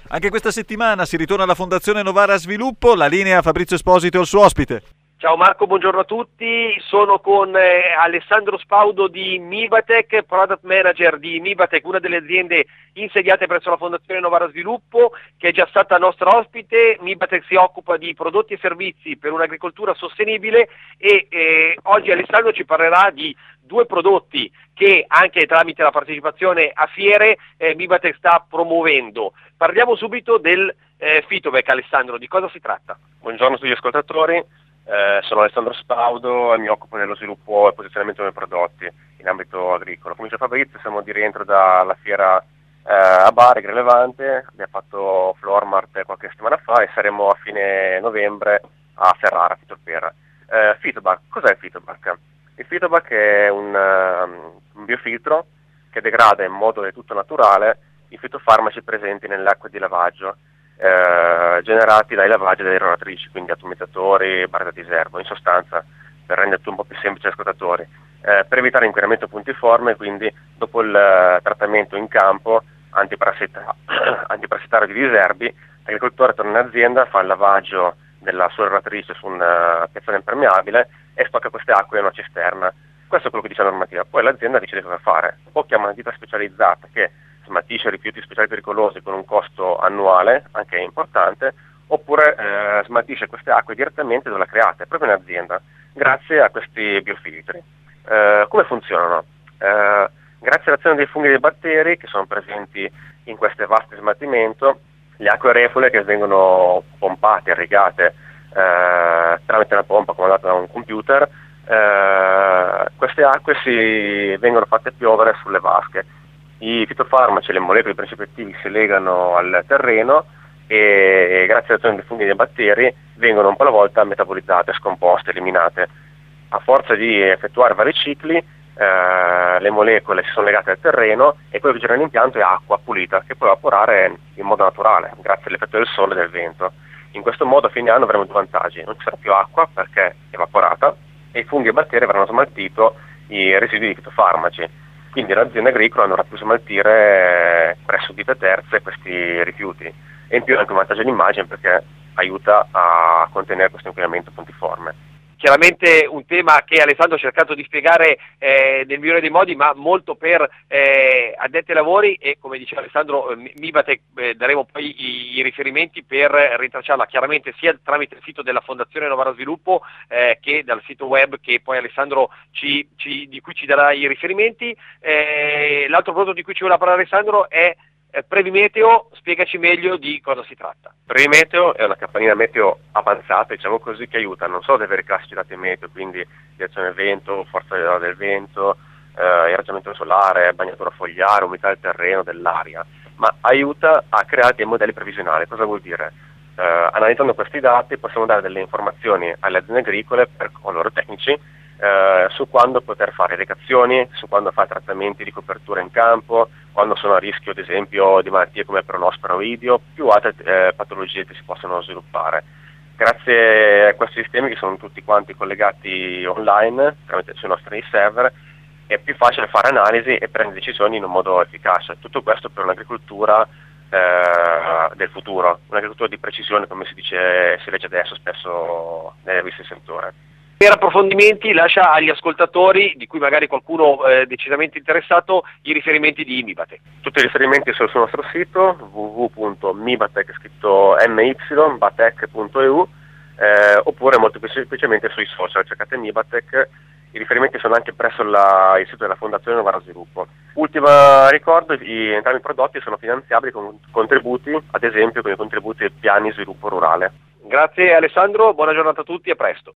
Anche questa settimana si ritorna alla Fondazione Novara Sviluppo, la linea Fabrizio Esposito, il suo ospite. Ciao Marco, buongiorno a tutti, sono con Alessandro Spaudo di Mibatech, Product Manager di Mibatech, una delle aziende insediate presso la Fondazione Novara Sviluppo, che è già stata nostra ospite. Mibatech si occupa di prodotti e servizi per un'agricoltura sostenibile e oggi Alessandro ci parlerà di due prodotti che anche tramite la partecipazione a fiere Mibatech sta promuovendo. Parliamo subito del Phytovac. Alessandro, di cosa si tratta? Buongiorno a tutti gli ascoltatori. Sono Alessandro Spaudo e mi occupo dello sviluppo e posizionamento dei prodotti in ambito agricolo. Come dice Fabrizio, siamo di rientro dalla fiera a Bari, Levante, abbiamo fatto Flormart qualche settimana fa e saremo a fine novembre a Ferrara, a Fitopera. Phytovac, cos'è il Phytovac? Il Phytovac è un biofiltro che degrada in modo del tutto naturale i fitofarmaci presenti nelle acque di lavaggio generati dai lavaggi delle rotatrici, quindi atomizzatori, barre da diserbo. In sostanza, per rendere tutto un po' più semplice agli ascoltatori, per evitare l'inquinamento puntiforme, quindi dopo il trattamento in campo antiparassitario di diserbi, l'agricoltore torna in azienda, fa il lavaggio della sua rotatrice su un piazzale impermeabile e stocca queste acque in una cisterna. Questo è quello che dice la normativa. Poi l'azienda decide cosa fare, o chiama una ditta specializzata che smaltisce rifiuti speciali pericolosi con un costo annuale, anche importante, oppure smaltisce queste acque direttamente dove le ha create, proprio in azienda, grazie a questi biofiltri. Come funzionano? Grazie all'azione dei funghi e dei batteri che sono presenti in queste vaste smaltimento, le acque reflue che vengono pompate, irrigate tramite una pompa comandata da un computer, queste acque vengono fatte piovere sulle vasche. I fitofarmaci e le molecole di principi attivi si legano al terreno e grazie all'azione dei funghi e dei batteri vengono un po' alla volta metabolizzate, scomposte, eliminate. A forza di effettuare vari cicli le molecole si sono legate al terreno e quello che gira nell'impianto è acqua pulita che può evaporare in modo naturale grazie all'effetto del sole e del vento. In questo modo a fine anno avremo due vantaggi: non ci sarà più acqua perché è evaporata e i funghi e i batteri avranno smaltito i residui di fitofarmaci. Quindi l'azienda agricola non dovrà più smaltire presso ditte terze questi rifiuti. E in più è anche un vantaggio d'immagine perché aiuta a contenere questo inquinamento puntiforme. Chiaramente un tema che Alessandro ha cercato di spiegare nel migliore dei modi, ma molto per addetti ai lavori, e come diceva Alessandro, Mibatech daremo poi i riferimenti per rintracciarla chiaramente sia tramite il sito della Fondazione Novara Sviluppo che dal sito web che poi Alessandro di cui ci darà i riferimenti. L'altro prodotto di cui ci voleva parlare Alessandro è Previmeteo. Spiegaci meglio di cosa si tratta. Previmeteo è una campanina meteo avanzata, diciamo così, che aiuta non solo ad avere i classici dati meteo, quindi direzione del vento, forza del vento, irraggiamento solare, bagnatura fogliare, umidità del terreno, dell'aria, ma aiuta a creare dei modelli previsionali. Cosa vuol dire? Analizzando questi dati possiamo dare delle informazioni alle aziende agricole con loro tecnici su quando poter fare irrigazioni, su quando fare trattamenti di copertura in campo, quando sono a rischio ad esempio di malattie come peronospora oidio, più altre patologie che si possono sviluppare. Grazie a questi sistemi che sono tutti quanti collegati online tramite sui nostri server è più facile fare analisi e prendere decisioni in un modo efficace. Tutto questo per un'agricoltura del futuro, un'agricoltura di precisione, come si legge adesso spesso nelle riviste di settore. Per approfondimenti lascia agli ascoltatori, di cui magari qualcuno decisamente interessato, i riferimenti di Mibatech. Tutti i riferimenti sono sul nostro sito www.mibatech, scritto my.batech.eu, oppure molto più semplicemente sui social, cercate Mibatech. I riferimenti sono anche presso il sito della Fondazione Novara Sviluppo. Ultimo ricordo, entrambi i prodotti sono finanziabili con contributi, ad esempio con i contributi ai piani sviluppo rurale. Grazie Alessandro, buona giornata a tutti e a presto.